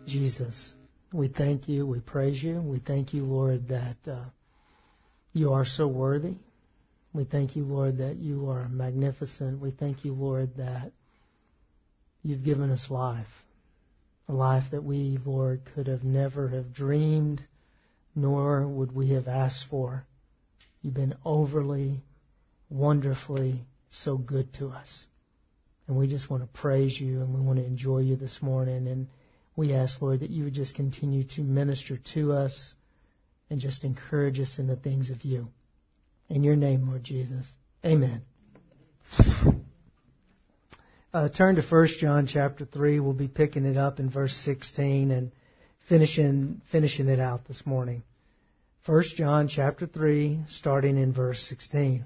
Jesus, we thank you, we praise you. We thank you, Lord, that you are so worthy. We thank you, Lord, that you are magnificent. We thank you, Lord, that you've given us life. A life that we, Lord, could have never have dreamed, nor would we have asked for. You've been overly, wonderfully so good to us. And we just want to praise you and we want to enjoy you this morning. And we ask, Lord, that you would just continue to minister to us and just encourage us in the things of you. In your name, Lord Jesus. Amen. Turn to 1 John chapter 3. We'll be picking it up in verse 16 and finishing it out this morning. 1 John chapter 3, starting in verse 16.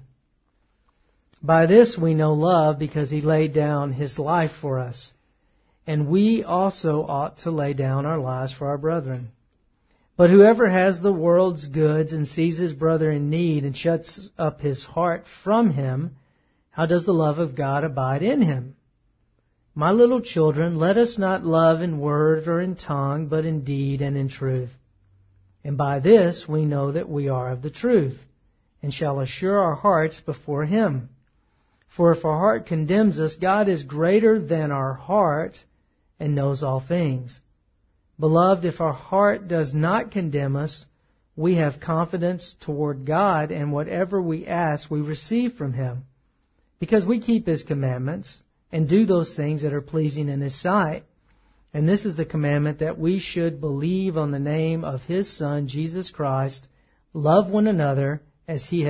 By this we know love, because he laid down his life for us. And we also ought to lay down our lives for our brethren. But whoever has the world's goods and sees his brother in need and shuts up his heart from him, how does the love of God abide in him? My little children, let us not love in word or in tongue, but in deed and in truth. And by this we know that we are of the truth, and shall assure our hearts before him. For if our heart condemns us, God is greater than our heart and knows all things. Beloved, if our heart does not condemn us, we have confidence toward God, and whatever we ask, we receive from him. Because we keep his commandments and do those things that are pleasing in his sight. And this is the commandment, that we should believe on the name of his Son, Jesus Christ, love one another as he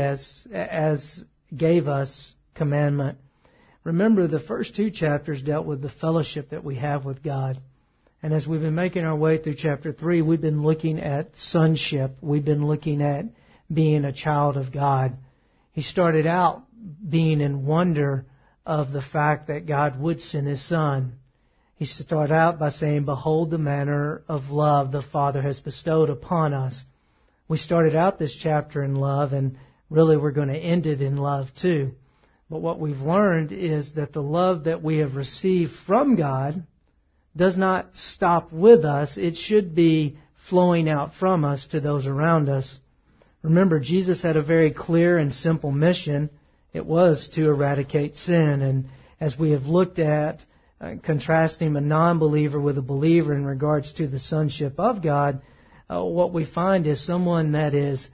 gave us commandment. Remember, the first two chapters dealt with the fellowship that we have with God. And as we've been making our way through chapter 3, we've been looking at sonship. We've been looking at being a child of God. He started out being in wonder of the fact that God would send his Son. He started out by saying, behold the manner of love the Father has bestowed upon us. We started out this chapter in love, and really we're going to end it in love too. But what we've learned is that the love that we have received from God does not stop with us. It should be flowing out from us to those around us. Remember, Jesus had a very clear and simple mission. It was to eradicate sin. And as we have looked at contrasting a non-believer with a believer in regards to the sonship of God, what we find is someone that is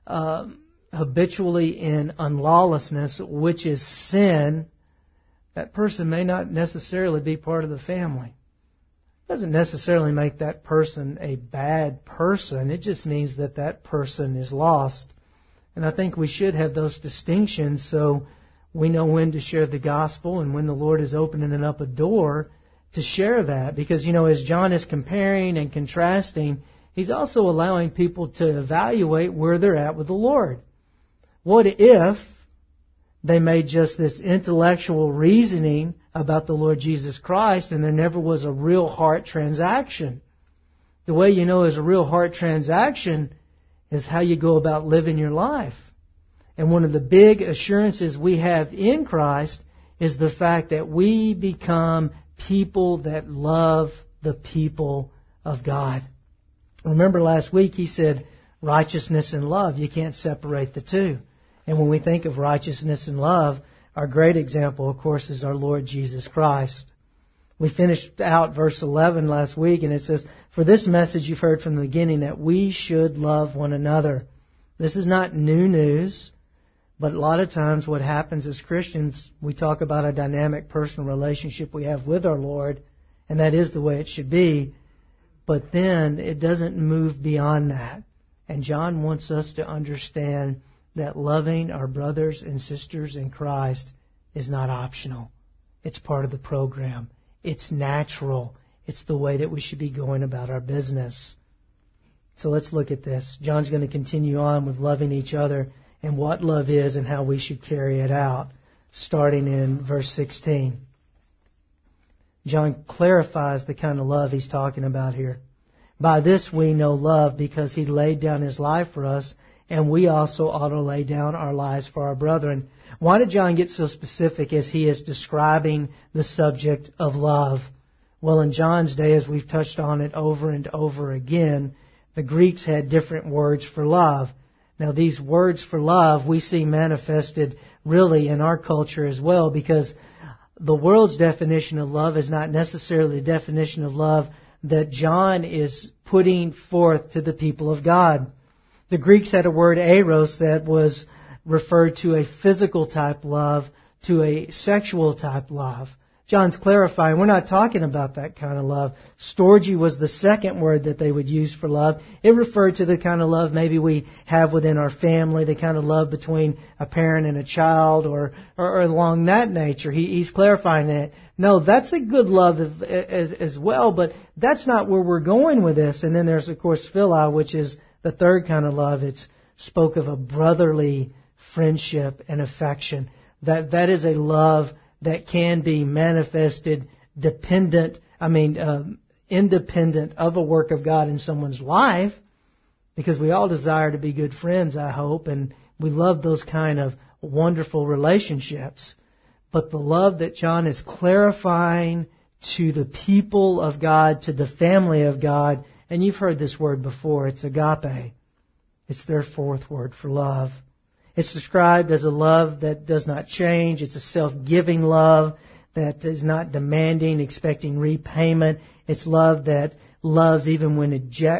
habitually in unlawlessness, which is sin. That person may not necessarily be part of the family. It doesn't necessarily make that person a bad person. It just means that that person is lost. And I think we should have those distinctions so we know when to share the gospel and when the Lord is opening up a door to share that. Because, as John is comparing and contrasting, he's also allowing people to evaluate where they're at with the Lord. What if they made just this intellectual reasoning about the Lord Jesus Christ and there never was a real heart transaction? The way you know is a real heart transaction is how you go about living your life. And one of the big assurances we have in Christ is the fact that we become people that love the people of God. Remember last week he said righteousness and love, you can't separate the two. And when we think of righteousness and love, our great example, of course, is our Lord Jesus Christ. We finished out verse 11 last week, and it says, for this message you've heard from the beginning, that we should love one another. This is not new news, but a lot of times what happens as Christians, we talk about a dynamic personal relationship we have with our Lord, and that is the way it should be. But then it doesn't move beyond that. And John wants us to understand that loving our brothers and sisters in Christ is not optional. It's part of the program. It's natural. It's the way that we should be going about our business. So let's look at this. John's going to continue on with loving each other and what love is and how we should carry it out, starting in verse 16. John clarifies the kind of love he's talking about here. By this we know love, because he laid down his life for us, and we also ought to lay down our lives for our brethren. Why did John get so specific as he is describing the subject of love? Well, in John's day, as we've touched on it over and over again, the Greeks had different words for love. Now, these words for love we see manifested really in our culture as well, because the world's definition of love is not necessarily the definition of love that John is putting forth to the people of God. The Greeks had a word, eros, that was referred to a physical type love, to a sexual type love. John's clarifying, we're not talking about that kind of love. Storge was the second word that they would use for love. It referred to the kind of love maybe we have within our family, the kind of love between a parent and a child, or along that nature. He's clarifying that. No, that's a good love as well, but that's not where we're going with this. And then there's, of course, philia, which is the third kind of love. It's spoke of a brotherly friendship and affection. That is a love that can be manifested independent of a work of God in someone's life, because we all desire to be good friends, I hope, and we love those kind of wonderful relationships. But the love that John is clarifying to the people of God, to the family of God, and you've heard this word before, it's agape. It's their fourth word for love. It's described as a love that does not change. It's a self-giving love that is not demanding, expecting repayment. It's love that loves even when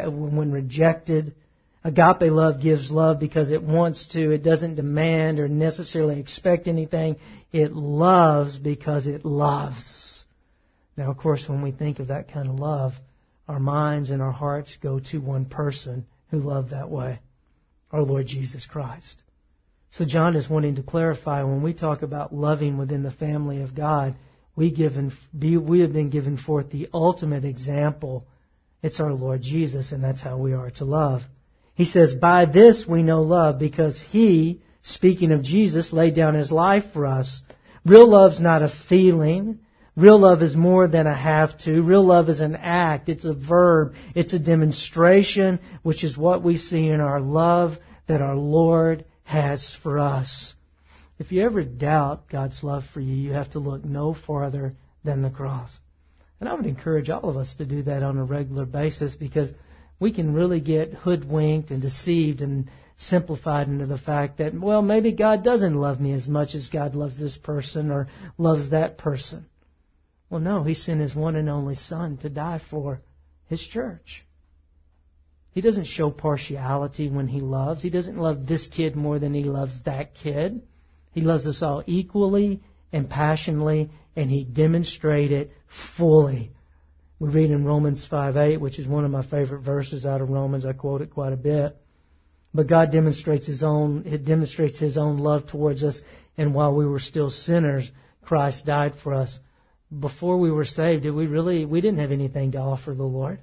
rejected. Agape love gives love because it wants to. It doesn't demand or necessarily expect anything. It loves because it loves. Now, of course, when we think of that kind of love, our minds and our hearts go to one person who loved that way, our Lord Jesus Christ. So John is wanting to clarify, when we talk about loving within the family of God, we have been given forth the ultimate example. It's our Lord Jesus, and that's how we are to love. He says, by this we know love, because He, speaking of Jesus, laid down His life for us. Real love's not a feeling. Real love is more than a have to. Real love is an act. It's a verb. It's a demonstration, which is what we see in our love that our Lord has for us. If you ever doubt God's love for you, you have to look no farther than the cross. And I would encourage all of us to do that on a regular basis, because we can really get hoodwinked and deceived and simplified into the fact that, well, maybe God doesn't love me as much as God loves this person or loves that person. Well, no, He sent His one and only Son to die for His church. He doesn't show partiality when He loves. He doesn't love this kid more than He loves that kid. He loves us all equally and passionately, and He demonstrated fully. We read in Romans 5:8, which is one of my favorite verses out of Romans. I quote it quite a bit. But God demonstrates His own love towards us, and while we were still sinners, Christ died for us. Before we were saved, we didn't have anything to offer the Lord.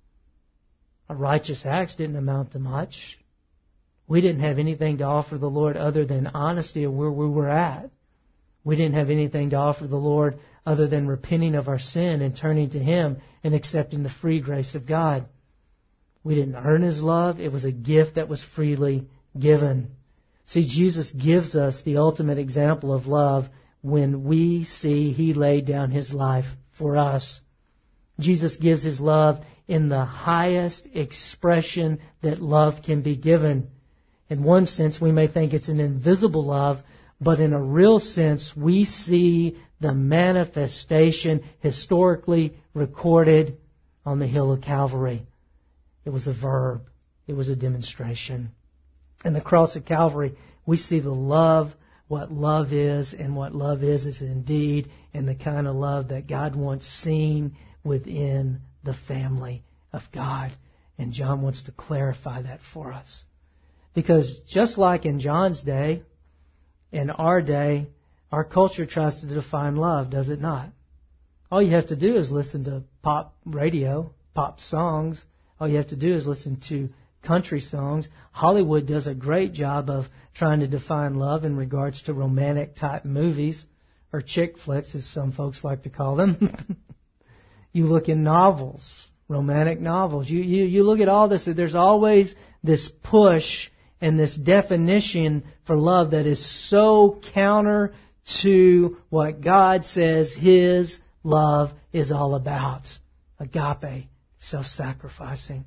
Our righteous acts didn't amount to much. We didn't have anything to offer the Lord other than honesty of where we were at. We didn't have anything to offer the Lord other than repenting of our sin and turning to Him and accepting the free grace of God. We didn't earn His love. It was a gift that was freely given. See, Jesus gives us the ultimate example of love when we see He laid down His life for us. Jesus gives His love in the highest expression that love can be given. In one sense, we may think it's an invisible love, but in a real sense, we see the manifestation historically recorded on the hill of Calvary. It was a verb. It was a demonstration. In the cross of Calvary, we see the love, what love is, and what love is indeed, and the kind of love that God wants seen within the family of God. And John wants to clarify that for us. Because just like in John's day, in our day, our culture tries to define love, does it not? All you have to do is listen to pop radio, pop songs. All you have to do is listen to country songs. Hollywood does a great job of trying to define love in regards to romantic type movies, or chick flicks as some folks like to call them. You look in novels, romantic novels. You look at all this. There's always this push and this definition for love that is so counter to what God says His love is all about. Agape, self-sacrificing.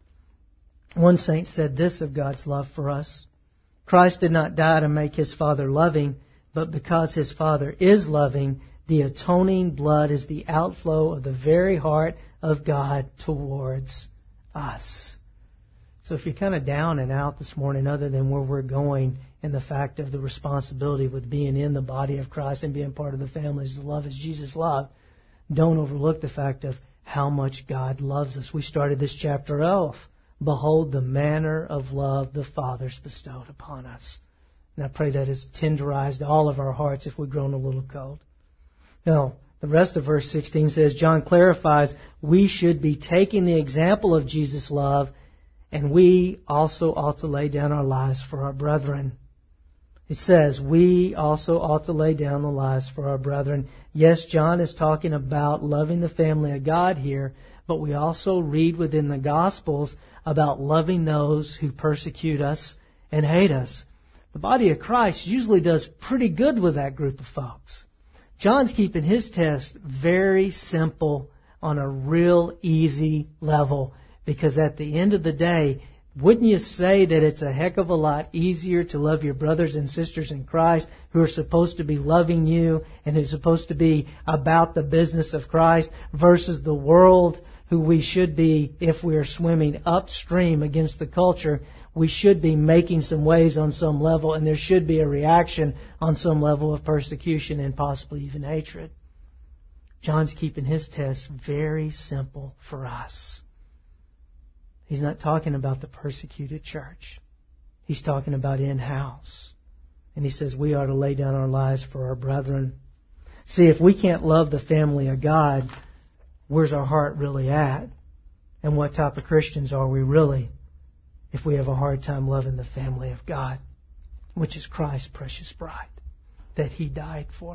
One saint said this of God's love for us: Christ did not die to make His Father loving, but because His Father is loving, the atoning blood is the outflow of the very heart of God towards us. So if you're kind of down and out this morning, other than where we're going and the fact of the responsibility with being in the body of Christ and being part of the family to love as Jesus loved, don't overlook the fact of how much God loves us. We started this chapter off. Behold the manner of love the Father's bestowed upon us. And I pray that has tenderized all of our hearts if we've grown a little cold. Now, the rest of verse 16 says, John clarifies, we should be taking the example of Jesus' love, and we also ought to lay down our lives for our brethren. It says, we also ought to lay down the lives for our brethren. Yes, John is talking about loving the family of God here, but we also read within the Gospels about loving those who persecute us and hate us. The body of Christ usually does pretty good with that group of folks. John's keeping his test very simple on a real easy level, because at the end of the day, wouldn't you say that it's a heck of a lot easier to love your brothers and sisters in Christ who are supposed to be loving you and who are supposed to be about the business of Christ versus the world, who we should be, if we are swimming upstream against the culture, we should be making some waves on some level, and there should be a reaction on some level of persecution and possibly even hatred. John's keeping his test very simple for us. He's not talking about the persecuted church. He's talking about in-house. And he says we ought to lay down our lives for our brethren. See, if we can't love the family of God, where's our heart really at? And what type of Christians are we really if we have a hard time loving the family of God, which is Christ's precious bride that He died for?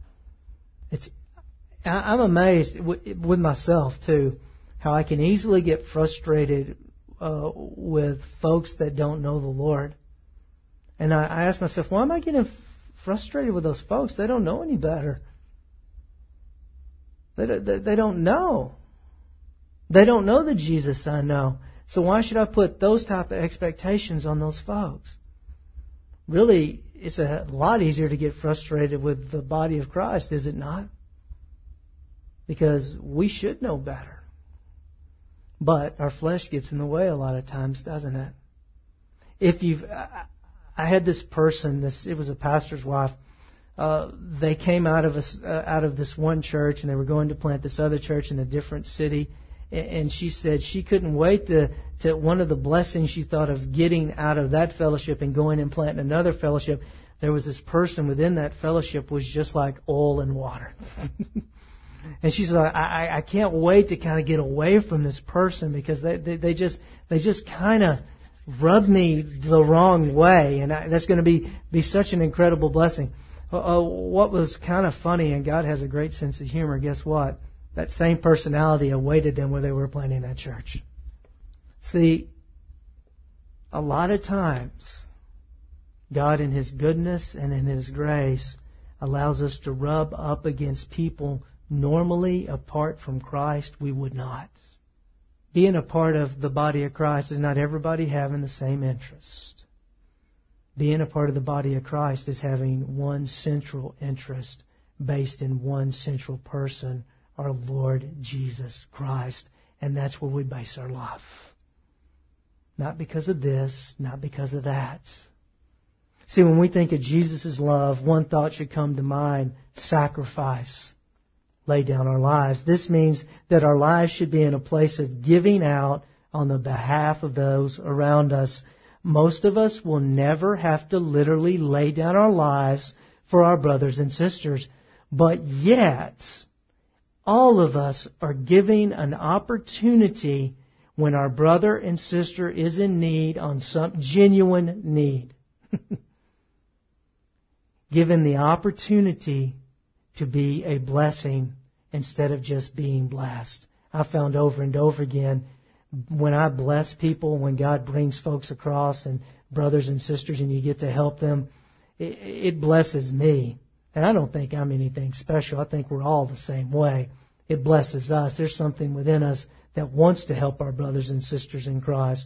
I'm amazed with myself, too, how I can easily get frustrated with folks that don't know the Lord. And I ask myself, why am I getting frustrated with those folks? They don't know any better. They don't know. They don't know the Jesus I know. So why should I put those type of expectations on those folks? Really, it's a lot easier to get frustrated with the body of Christ, is it not? Because we should know better. But our flesh gets in the way a lot of times, doesn't it? I had this person, it was a pastor's wife. They came out of this one church, and they were going to plant this other church in a different city. And she said she couldn't wait to one of the blessings she thought of getting out of that fellowship and going and planting another fellowship. There was this person within that fellowship was just like oil and water. And she's like, I can't wait to kind of get away from this person, because they just kind of rub me the wrong way, and that's going to be such an incredible blessing. What was kind of funny, and God has a great sense of humor, guess what? That same personality awaited them where they were planting that church. See, a lot of times, God in His goodness and in His grace allows us to rub up against people normally apart from Christ we would not. Being a part of the body of Christ is not everybody having the same interest. Being a part of the body of Christ is having one central interest based in one central person, our Lord Jesus Christ. And that's where we base our love. Not because of this, not because of that. See, when we think of Jesus' love, one thought should come to mind: sacrifice. Lay down our lives. This means that our lives should be in a place of giving out on the behalf of those around us. Most of us will never have to literally lay down our lives for our brothers and sisters. But yet, all of us are giving an opportunity when our brother and sister is in need, on some genuine need. Given the opportunity to be a blessing instead of just being blessed. I found over and over again, when I bless people, when God brings folks across and brothers and sisters and you get to help them, it blesses me. And I don't think I'm anything special. I think we're all the same way. It blesses us. There's something within us that wants to help our brothers and sisters in Christ.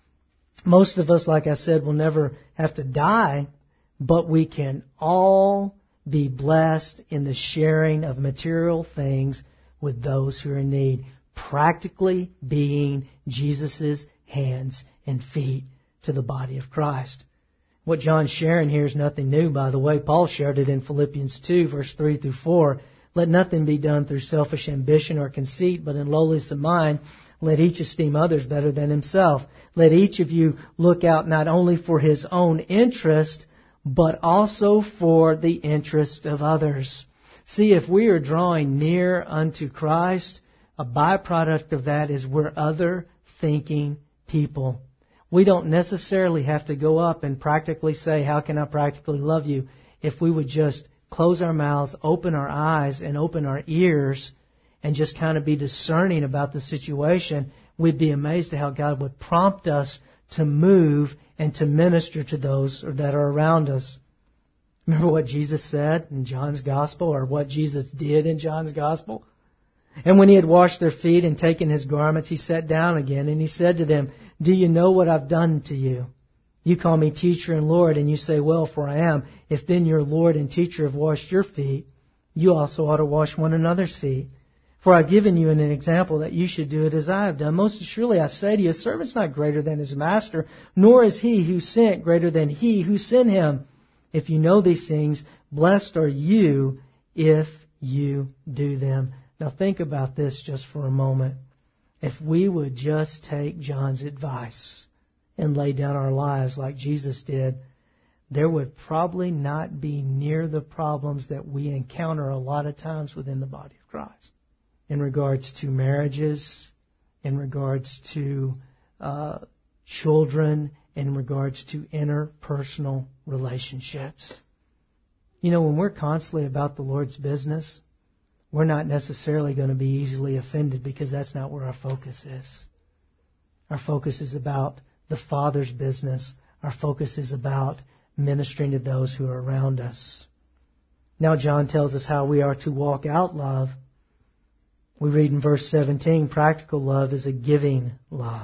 Most of us, like I said, will never have to die, but we can all be blessed in the sharing of material things with those who are in need, practically being Jesus' hands and feet to the body of Christ. What John's sharing here is nothing new, by the way. Paul shared it in Philippians 2, verse 3 through 4. Let nothing be done through selfish ambition or conceit, but in lowliness of mind, let each esteem others better than himself. Let each of you look out not only for his own interest, but also for the interest of others. See, if we are drawing near unto Christ, a byproduct of that is we're other-thinking people. We don't necessarily have to go up and practically say, how can I practically love you? If we would just close our mouths, open our eyes, and open our ears, and just kind of be discerning about the situation, we'd be amazed at how God would prompt us to move and to minister to those that are around us. Remember what Jesus said in John's Gospel, or what Jesus did in John's Gospel? And when he had washed their feet and taken his garments, he sat down again, and he said to them, do you know what I've done to you? You call me teacher and Lord, and you say, well, for I am. If then your Lord and teacher have washed your feet, you also ought to wash one another's feet. For I've given you an example that you should do it as I have done. Most assuredly I say to you, a servant's not greater than his master, nor is he who sent greater than he who sent him. If you know these things, blessed are you if you do them. Now think about this just for a moment. If we would just take John's advice and lay down our lives like Jesus did, there would probably not be near the problems that we encounter a lot of times within the body of Christ. In regards to marriages, in regards to children, in regards to interpersonal relationships. You know, when we're constantly about the Lord's business, we're not necessarily going to be easily offended because that's not where our focus is. Our focus is about the Father's business. Our focus is about ministering to those who are around us. Now John tells us how we are to walk out love. We read in verse 17, practical love is a giving love.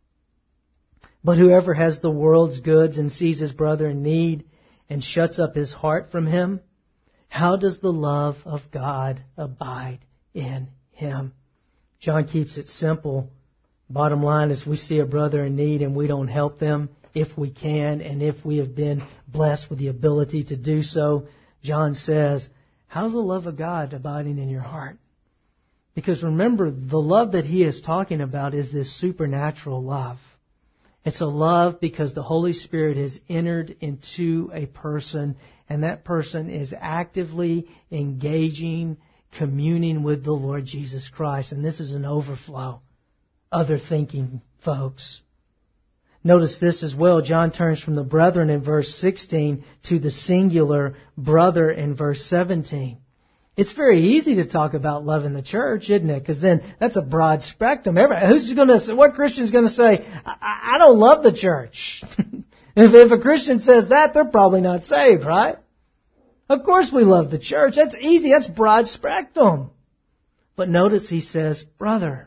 But whoever has the world's goods and sees his brother in need and shuts up his heart from him, how does the love of God abide in him? John keeps it simple. Bottom line is we see a brother in need and we don't help them if we can and if we have been blessed with the ability to do so. John says, how's the love of God abiding in your heart? Because remember, the love that he is talking about is this supernatural love. It's a love because the Holy Spirit has entered into a person, and that person is actively engaging, communing with the Lord Jesus Christ. And this is an overflow. Other thinking, folks. Notice this as well. John turns from the brethren in verse 16 to the singular brother in verse 17. It's very easy to talk about love in the church, isn't it? Because then that's a broad spectrum. What Christian's going to say, I don't love the church? If a Christian says that, they're probably not saved, right? Of course we love the church. That's easy. That's broad spectrum. But notice he says, brother.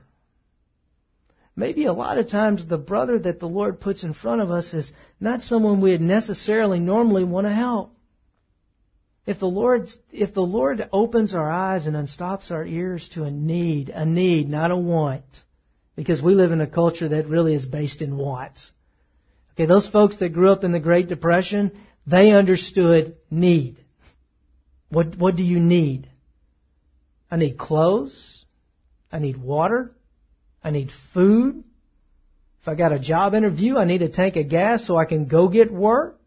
Maybe a lot of times the brother that the Lord puts in front of us is not someone we'd necessarily normally want to help. If the Lord opens our eyes and unstops our ears to a need, not a want, because we live in a culture that really is based in wants. Okay, those folks that grew up in the Great Depression, they understood need. What do you need? I need clothes. I need water. I need food. If I got a job interview, I need a tank of gas so I can go get work.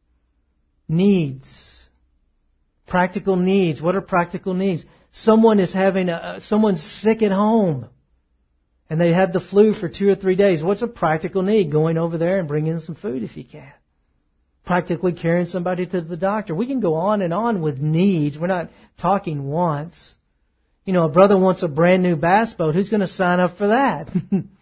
Needs. Practical needs. What are practical needs? Someone is someone's sick at home and they had the flu for 2 or 3 days. What's a practical need? Going over there and bringing some food if you can. Practically carrying somebody to the doctor. We can go on and on with needs. We're not talking wants. You know, a brother wants a brand new bass boat. Who's going to sign up for that?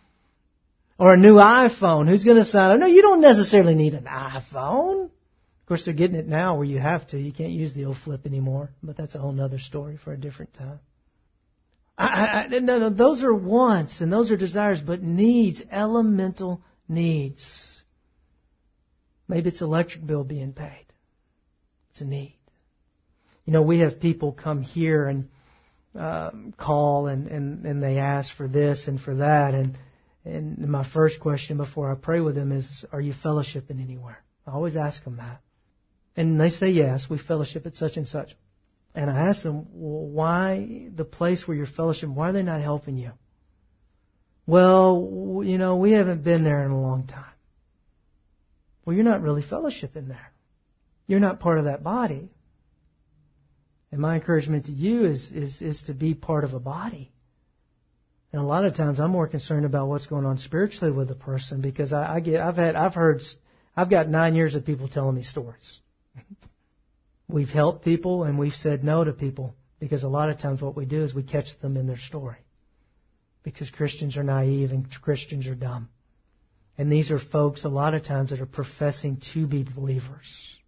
Or a new iPhone. Who's going to sign up? No, you don't necessarily need an iPhone. Of course, they're getting it now where you have to. You can't use the old flip anymore. But that's a whole other story for a different time. No, those are wants and those are desires, but needs, elemental needs. Maybe it's electric bill being paid. It's a need. You know, we have people come here and call and they ask for this and for that. And my first question before I pray with them is, are you fellowshipping anywhere? I always ask them that. And they say, yes, we fellowship at such and such. And I ask them, well, why the place where you're fellowshipping, why are they not helping you? Well, you know, we haven't been there in a long time. Well, you're not really fellowshipping there. You're not part of that body. And my encouragement to you is to be part of a body. And a lot of times I'm more concerned about what's going on spiritually with a person, because I've got 9 years of people telling me stories. We've helped people and we've said no to people, because a lot of times what we do is we catch them in their story. Because Christians are naive and Christians are dumb. And these are folks a lot of times that are professing to be believers,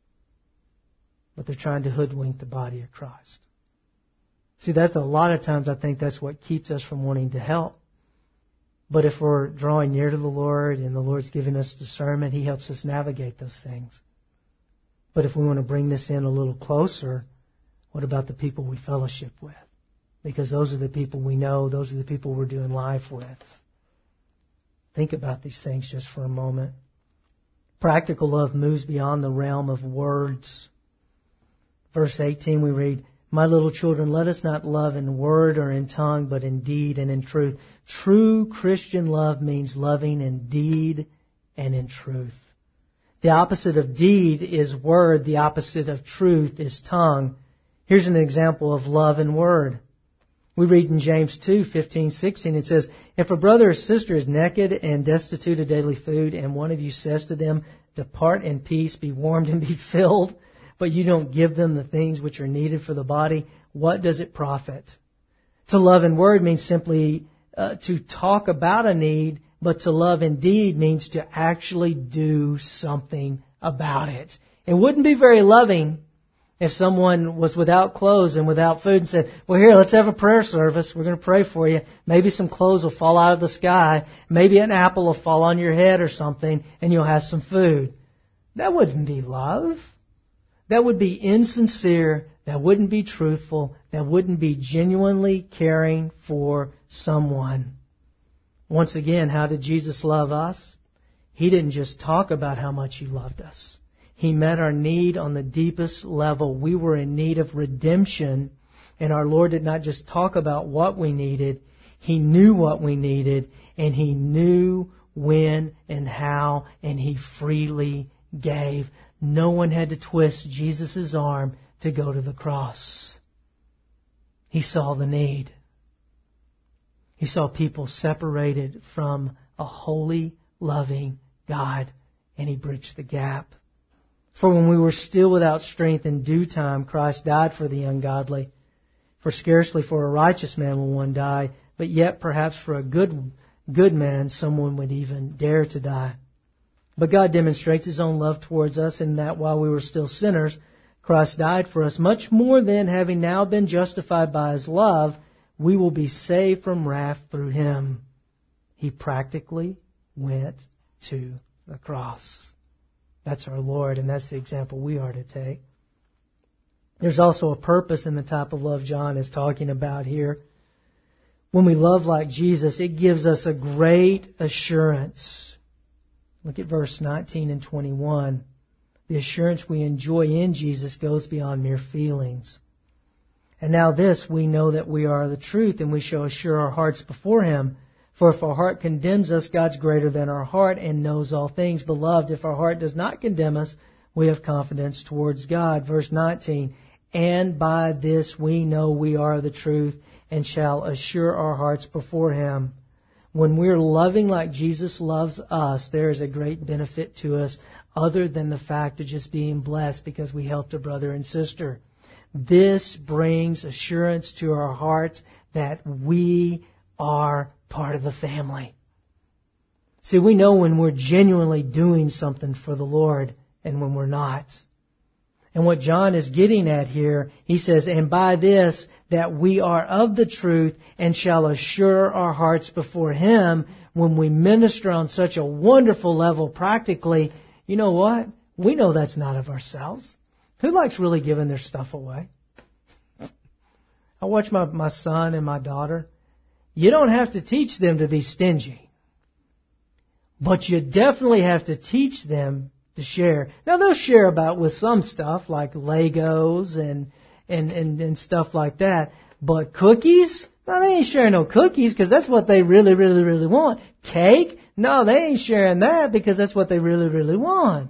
but they're trying to hoodwink the body of Christ. See, that's a lot of times I think that's what keeps us from wanting to help. But if we're drawing near to the Lord and the Lord's giving us discernment, He helps us navigate those things. But if we want to bring this in a little closer, what about the people we fellowship with? Because those are the people we know. Those are the people we're doing life with. Think about these things just for a moment. Practical love moves beyond the realm of words. Verse 18 we read, "My little children, let us not love in word or in tongue, but in deed and in truth." True Christian love means loving in deed and in truth. The opposite of deed is word. The opposite of truth is tongue. Here's an example of love in word. We read in James 2:15-16, it says, "If a brother or sister is naked and destitute of daily food, and one of you says to them, 'Depart in peace, be warmed and be filled,' but you don't give them the things which are needed for the body, what does it profit?" To love in word means simply to talk about a need, but to love in deed means to actually do something about it. It wouldn't be very loving if someone was without clothes and without food and said, "Well, here, let's have a prayer service. We're going to pray for you. Maybe some clothes will fall out of the sky. Maybe an apple will fall on your head or something, and you'll have some food." That wouldn't be love. That would be insincere. That wouldn't be truthful. That wouldn't be genuinely caring for someone. Once again, how did Jesus love us? He didn't just talk about how much He loved us. He met our need on the deepest level. We were in need of redemption, and our Lord did not just talk about what we needed. He knew what we needed, and He knew when and how, and He freely gave. No one had to twist Jesus' arm to go to the cross. He saw the need. He saw people separated from a holy, loving God, and He bridged the gap. For when we were still without strength, in due time Christ died for the ungodly. For scarcely for a righteous man will one die, but yet perhaps for a good man someone would even dare to die. But God demonstrates His own love towards us in that while we were still sinners, Christ died for us. Much more then, having now been justified by His love, we will be saved from wrath through Him. He practically went to the cross. That's our Lord, and that's the example we are to take. There's also a purpose in the type of love John is talking about here. When we love like Jesus, it gives us a great assurance. Look at verse 19 and 21. The assurance we enjoy in Jesus goes beyond mere feelings. "And now this, we know that we are the truth, and we shall assure our hearts before Him. For if our heart condemns us, God's greater than our heart and knows all things. Beloved, if our heart does not condemn us, we have confidence towards God." Verse 19, "And by this we know we are the truth, and shall assure our hearts before Him." When we're loving like Jesus loves us, there is a great benefit to us other than the fact of just being blessed because we helped a brother and sister. This brings assurance to our hearts that we are part of the family. See, we know when we're genuinely doing something for the Lord and when we're not. And what John is getting at here, he says, and by this, that we are of the truth and shall assure our hearts before Him when we minister on such a wonderful level practically. You know what? We know that's not of ourselves. Who likes really giving their stuff away? I watch my son and my daughter. You don't have to teach them to be stingy. But you definitely have to teach them to share. Now they'll share about with some stuff like Legos and stuff like that. But cookies? No, they ain't sharing no cookies because that's what they really, really, really want. Cake? No, they ain't sharing that because that's what they really, really want.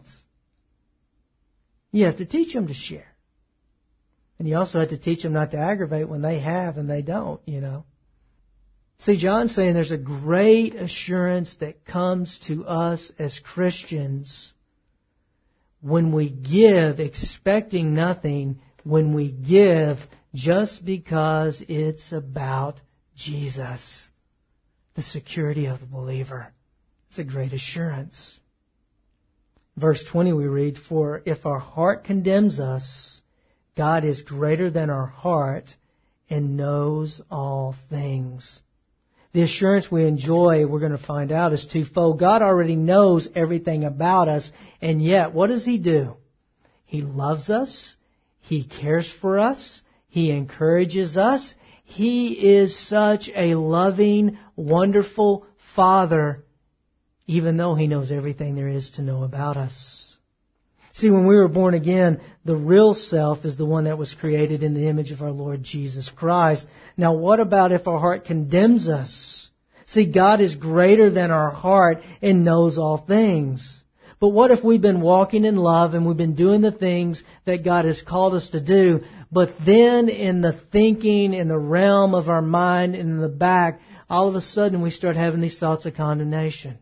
You have to teach them to share. And you also have to teach them not to aggravate when they have and they don't, you know. See, John's saying there's a great assurance that comes to us as Christians when we give expecting nothing, when we give just because it's about Jesus, the security of the believer. It's a great assurance. Verse 20 we read, for if our heart condemns us, God is greater than our heart and knows all things. The assurance we enjoy, we're going to find out, is twofold. God already knows everything about us, and yet, what does He do? He loves us. He cares for us. He encourages us. He is such a loving, wonderful Father, even though He knows everything there is to know about us. See, when we were born again, the real self is the one that was created in the image of our Lord Jesus Christ. Now, what about if our heart condemns us? See, God is greater than our heart and knows all things. But what if we've been walking in love and we've been doing the things that God has called us to do, but then in the thinking, in the realm of our mind, and in the back, all of a sudden we start having these thoughts of condemnation.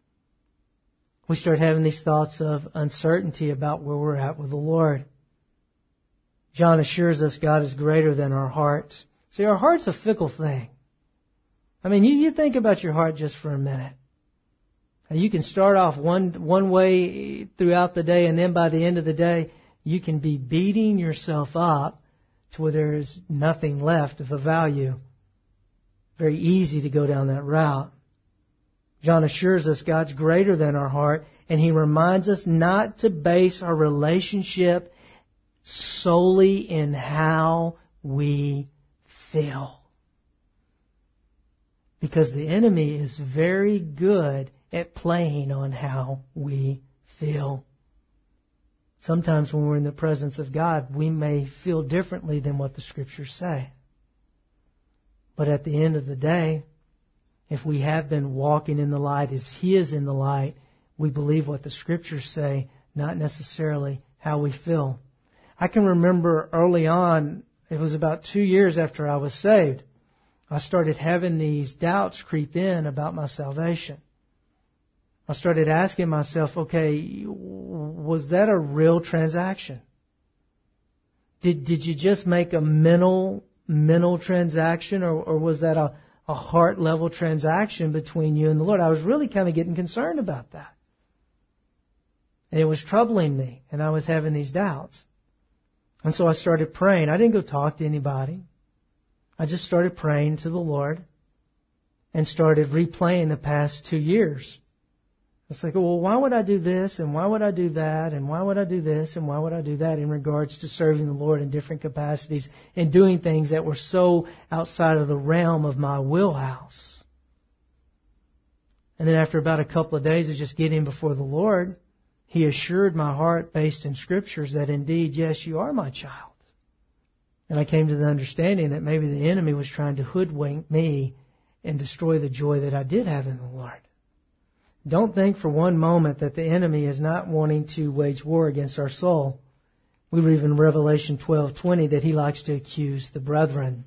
We start having these thoughts of uncertainty about where we're at with the Lord. John assures us God is greater than our heart. See, our heart's a fickle thing. I mean, you think about your heart just for a minute. You can start off one way throughout the day, and then by the end of the day, you can be beating yourself up to where there is nothing left of a value. Very easy to go down that route. John assures us God's greater than our heart, and he reminds us not to base our relationship solely in how we feel. Because the enemy is very good at playing on how we feel. Sometimes when we're in the presence of God, we may feel differently than what the Scriptures say. But at the end of the day, if we have been walking in the light as He is in the light, we believe what the Scriptures say, not necessarily how we feel. I can remember early on, it was about 2 years after I was saved, I started having these doubts creep in about my salvation. I started asking myself, okay, was that a real transaction? Did you just make a mental transaction, or was that a heart level transaction between you and the Lord? I was really kind of getting concerned about that. And it was troubling me, and I was having these doubts. And so I started praying. I didn't go talk to anybody. I just started praying to the Lord and started replaying the past 2 years. It's like, well, why would I do this, and why would I do that, and why would I do this, and why would I do that in regards to serving the Lord in different capacities and doing things that were so outside of the realm of my wheelhouse. And then after about a couple of days of just getting before the Lord, He assured my heart based in Scriptures that indeed, yes, you are my child. And I came to the understanding that maybe the enemy was trying to hoodwink me and destroy the joy that I did have in the Lord. Don't think for one moment that the enemy is not wanting to wage war against our soul. We read in Revelation 12:20 that he likes to accuse the brethren.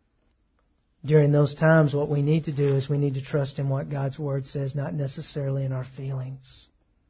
During those times, what we need to do is we need to trust in what God's Word says, not necessarily in our feelings.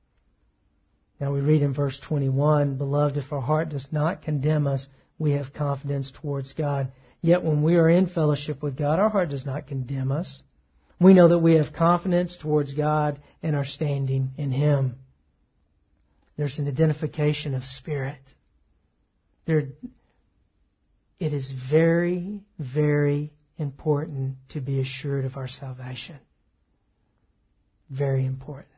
Now we read in verse 21, Beloved, if our heart does not condemn us, we have confidence towards God. Yet when we are in fellowship with God, our heart does not condemn us. We know that we have confidence towards God and are standing in Him. There's an identification of spirit. It is very, very important to be assured of our salvation. Very important.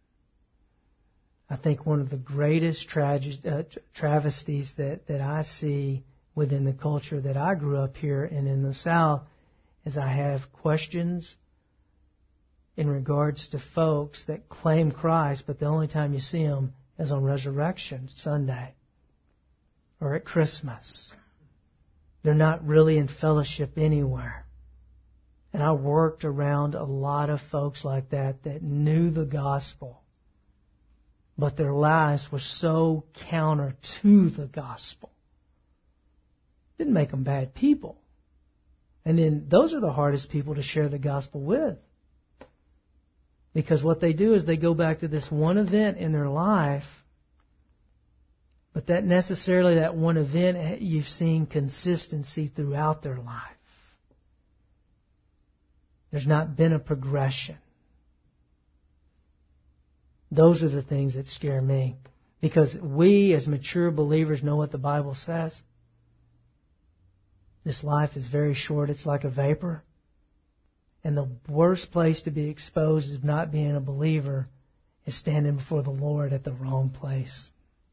I think one of the greatest travesties that I see within the culture that I grew up here and in the South is I have questions in regards to folks that claim Christ, but the only time you see them is on Resurrection Sunday or at Christmas. They're not really in fellowship anywhere. And I worked around a lot of folks like that knew the gospel, but their lives were so counter to the gospel. Didn't make them bad people. And then those are the hardest people to share the gospel with. Because what they do is they go back to this one event in their life, but that one event, you've seen consistency throughout their life. There's not been a progression. Those are the things that scare me. Because we, as mature believers, know what the Bible says. This life is very short. It's like a vapor. And the worst place to be exposed as not being a believer is standing before the Lord at the wrong place.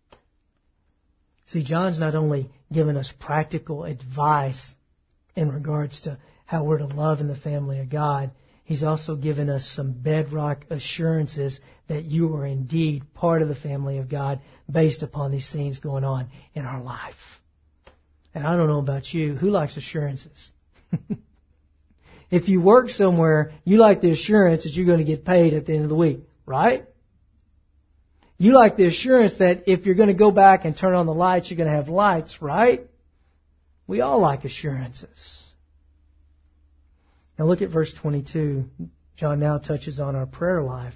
See, John's not only given us practical advice in regards to how we're to love in the family of God, he's also given us some bedrock assurances that you are indeed part of the family of God based upon these things going on in our life. And I don't know about you, who likes assurances? If you work somewhere, you like the assurance that you're going to get paid at the end of the week, right? You like the assurance that if you're going to go back and turn on the lights, you're going to have lights, right? We all like assurances. Now look at verse 22. John now touches on our prayer life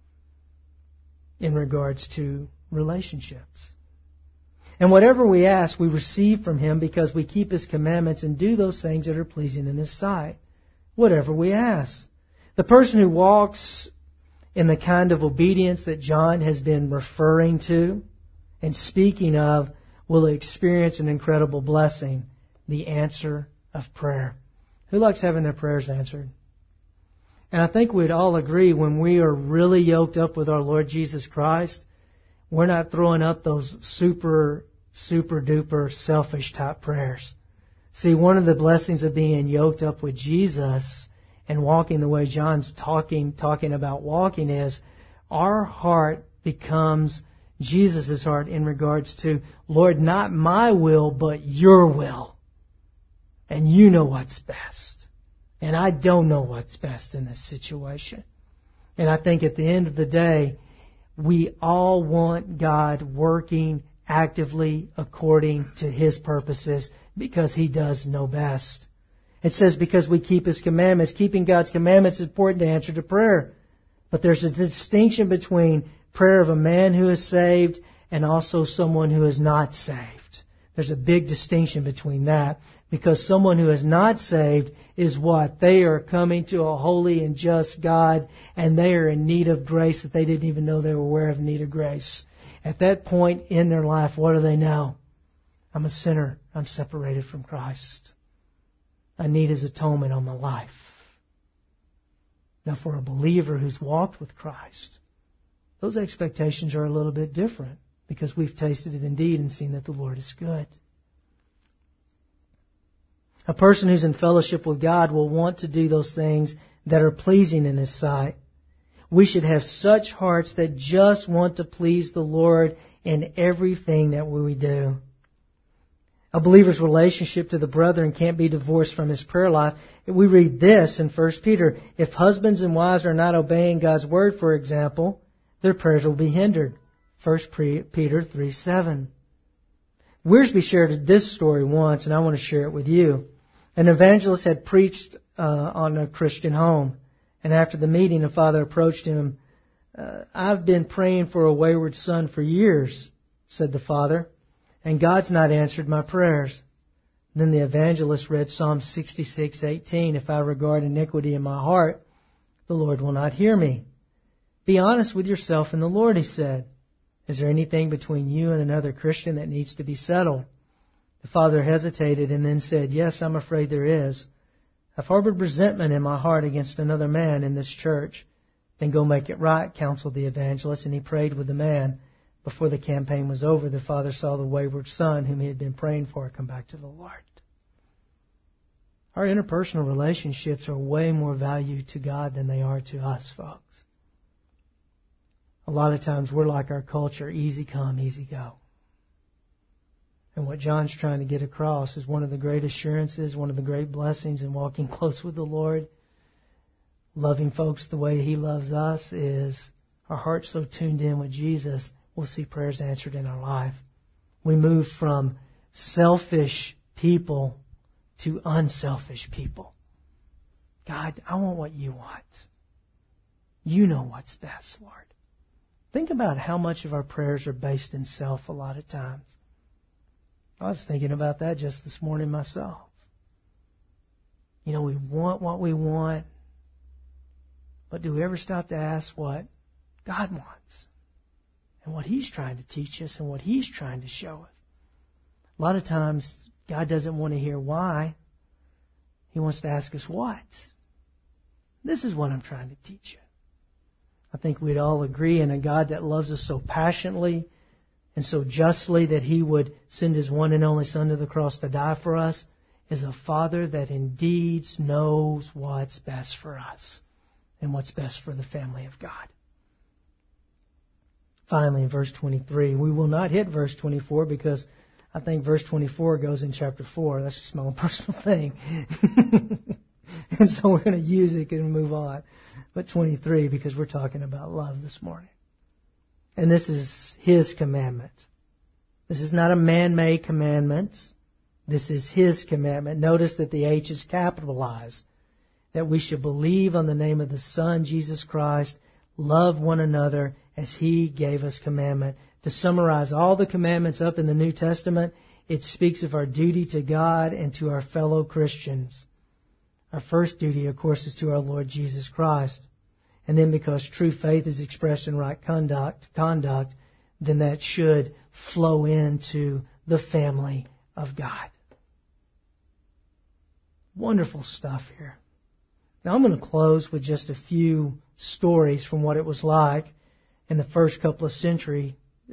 in regards to relationships. And whatever we ask, we receive from Him because we keep His commandments and do those things that are pleasing in His sight. Whatever we ask. The person who walks in the kind of obedience that John has been referring to and speaking of will experience an incredible blessing, the answer of prayer. Who likes having their prayers answered? And I think we'd all agree when we are really yoked up with our Lord Jesus Christ, we're not throwing up those super duper selfish type prayers. See, one of the blessings of being yoked up with Jesus and walking the way John's talking about walking is our heart becomes Jesus' heart in regards to, Lord, not my will, but your will. And you know what's best. And I don't know what's best in this situation. And I think at the end of the day, we all want God working actively according to His purposes because He does know best. It says because we keep His commandments. Keeping God's commandments is important to answer to prayer. But there's a distinction between prayer of a man who is saved and also someone who is not saved. There's a big distinction between that. Because someone who is not saved is what? They are coming to a holy and just God and they are in need of grace that they didn't even know they were aware of need of grace. At that point in their life, what do they know? I'm a sinner. I'm separated from Christ. I need His atonement on my life. Now for a believer who's walked with Christ, those expectations are a little bit different because we've tasted it indeed and seen that the Lord is good. A person who's in fellowship with God will want to do those things that are pleasing in His sight. We should have such hearts that just want to please the Lord in everything that we do. A believer's relationship to the brethren can't be divorced from his prayer life. We read this in 1 Peter. If husbands and wives are not obeying God's word, for example, their prayers will be hindered. 1 Peter 3:7. Wiersbe shared this story once, and I want to share it with you. An evangelist had preached on a Christian home. And after the meeting, a father approached him. I've been praying for a wayward son for years, said the father, and God's not answered my prayers. Then the evangelist read Psalm 66:18. If I regard iniquity in my heart, the Lord will not hear me. Be honest with yourself and the Lord, he said. Is there anything between you and another Christian that needs to be settled? The father hesitated and then said, "Yes, I'm afraid there is. I've harbored resentment in my heart against another man in this church." "Then go make it right," counseled the evangelist, and he prayed with the man. Before the campaign was over, the father saw the wayward son whom he had been praying for come back to the Lord. Our interpersonal relationships are way more value to God than they are to us, folks. A lot of times we're like our culture, easy come, easy go. And what John's trying to get across is one of the great assurances, one of the great blessings in walking close with the Lord, loving folks the way He loves us, is our hearts so tuned in with Jesus, we'll see prayers answered in our life. We move from selfish people to unselfish people. God, I want what You want. You know what's best, Lord. Think about how much of our prayers are based in self a lot of times. I was thinking about that just this morning myself. We want what we want, but do we ever stop to ask what God wants and what He's trying to teach us and what He's trying to show us? A lot of times, God doesn't want to hear why. He wants to ask us what. This is what I'm trying to teach you. I think we'd all agree in a God that loves us so passionately and so justly that He would send His one and only Son to the cross to die for us, is a Father that indeed knows what's best for us and what's best for the family of God. Finally, in verse 23, we will not hit verse 24 because I think verse 24 goes in chapter 4. That's just my own personal thing. And so we're going to use it and move on. But 23, because we're talking about love this morning. And this is His commandment. This is not a man-made commandment. This is His commandment. Notice that the H is capitalized. That we should believe on the name of the Son, Jesus Christ, love one another as He gave us commandment. To summarize all the commandments up in the New Testament, it speaks of our duty to God and to our fellow Christians. Our first duty, of course, is to our Lord Jesus Christ. And then because true faith is expressed in right conduct, then that should flow into the family of God. Wonderful stuff here. Now I'm going to close with just a few stories from what it was like in the first couple of centuries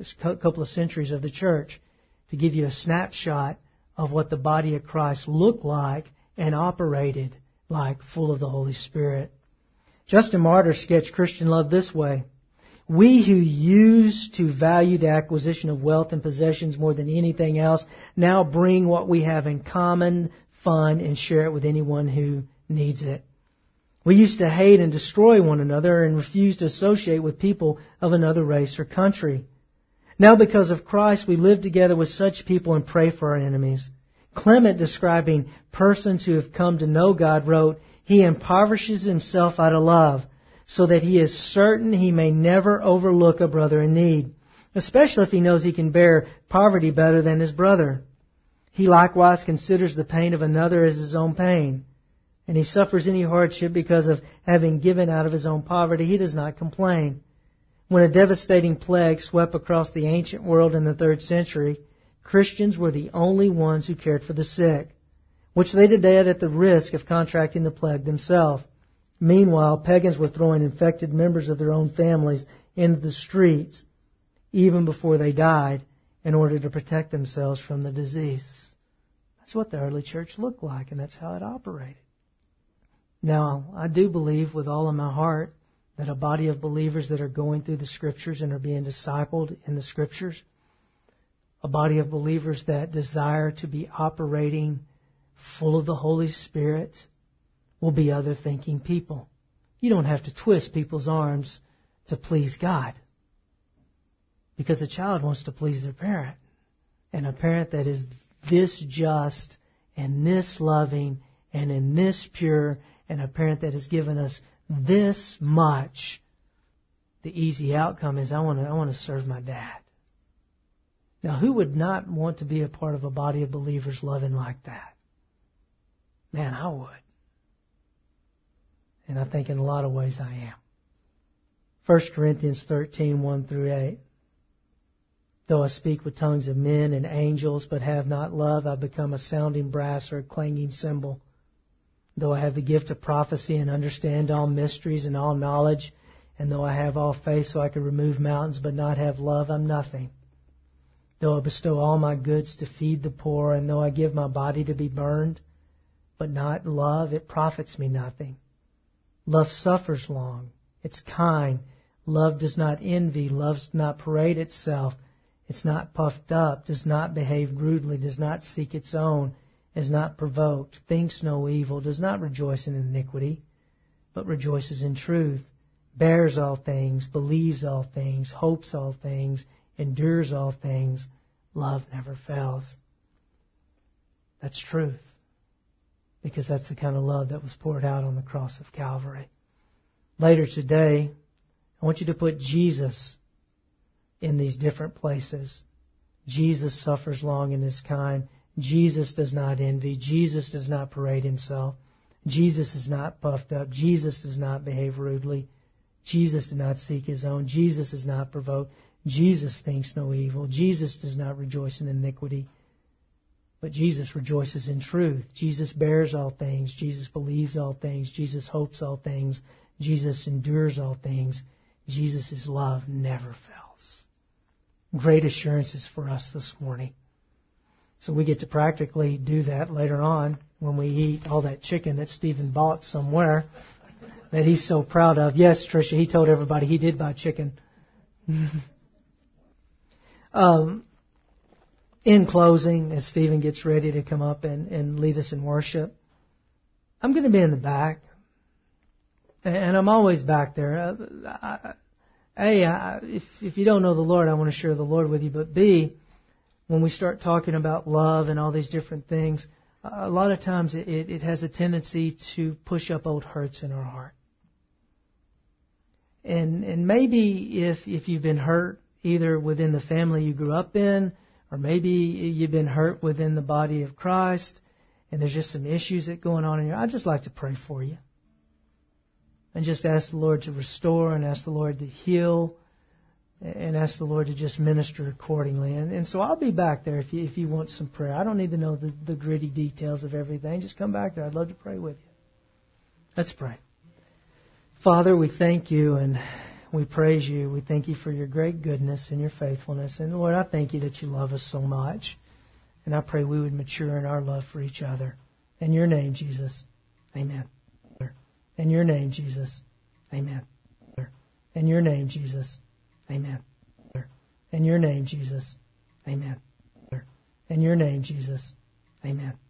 of the church to give you a snapshot of what the body of Christ looked like and operated like, full of the Holy Spirit. Justin Martyr sketched Christian love this way. We who used to value the acquisition of wealth and possessions more than anything else now bring what we have in common, fun, and share it with anyone who needs it. We used to hate and destroy one another and refuse to associate with people of another race or country. Now because of Christ, we live together with such people and pray for our enemies. Clement, describing persons who have come to know God, wrote, He impoverishes Himself out of love, so that He is certain He may never overlook a brother in need, especially if He knows he can bear poverty better than his brother. He likewise considers the pain of another as his own pain, and he suffers any hardship because of having given out of his own poverty. He does not complain. When a devastating plague swept across the ancient world in the 3rd century, Christians were the only ones who cared for the sick, which they did at the risk of contracting the plague themselves. Meanwhile, pagans were throwing infected members of their own families into the streets, even before they died, in order to protect themselves from the disease. That's what the early church looked like, and that's how it operated. Now, I do believe with all of my heart that a body of believers that are going through the Scriptures and are being discipled in the Scriptures, a body of believers that desire to be operating full of the Holy Spirit, will be other thinking people. You don't have to twist people's arms to please God, because a child wants to please their parent. And a parent that is this just and this loving and in this pure, and a parent that has given us this much, the easy outcome is I want to serve my dad. Now, who would not want to be a part of a body of believers loving like that? Man, I would. And I think in a lot of ways I am. 1 Corinthians 13, 1 through 8. Though I speak with tongues of men and angels, but have not love, I become a sounding brass or a clanging cymbal. Though I have the gift of prophecy and understand all mysteries and all knowledge, and though I have all faith so I can remove mountains, but not have love, I'm nothing. Though I bestow all my goods to feed the poor, and though I give my body to be burned, but not love, it profits me nothing. Love suffers long. It's kind. Love does not envy. Love does not parade itself. It's not puffed up, does not behave rudely, does not seek its own, is not provoked, thinks no evil, does not rejoice in iniquity, but rejoices in truth, bears all things, believes all things, hopes all things, endures all things. Love never fails. That's truth. Because that's the kind of love that was poured out on the cross of Calvary. Later today, I want you to put Jesus in these different places. Jesus suffers long and is kind. Jesus does not envy. Jesus does not parade himself. Jesus is not puffed up. Jesus does not behave rudely. Jesus did not seek his own. Jesus is not provoked. Jesus thinks no evil. Jesus does not rejoice in iniquity. But Jesus rejoices in truth. Jesus bears all things. Jesus believes all things. Jesus hopes all things. Jesus endures all things. Jesus' love never fails. Great assurances for us this morning. So we get to practically do that later on when we eat all that chicken that Stephen bought somewhere that he's so proud of. Yes, Tricia, he told everybody he did buy chicken. In closing, as Stephen gets ready to come up and lead us in worship, I'm going to be in the back. And I'm always back there. If you don't know the Lord, I want to share the Lord with you. But B, when we start talking about love and all these different things, a lot of times it has a tendency to push up old hurts in our heart. And maybe if you've been hurt either within the family you grew up in, or maybe you've been hurt within the body of Christ, and there's just some issues that are going on in here, I'd just like to pray for you. And just ask the Lord to restore, and ask the Lord to heal, and ask the Lord to just minister accordingly. And so I'll be back there if you want some prayer. I don't need to know the gritty details of everything. Just come back there. I'd love to pray with you. Let's pray. Father, we thank you and we praise you. We thank you for your great goodness and your faithfulness. And Lord, I thank you that you love us so much. And I pray we would mature in our love for each other. In your name, Jesus. Amen. In your name, Jesus. Amen. In your name, Jesus. Amen. In your name, Jesus. Amen. In your name, Jesus. Amen.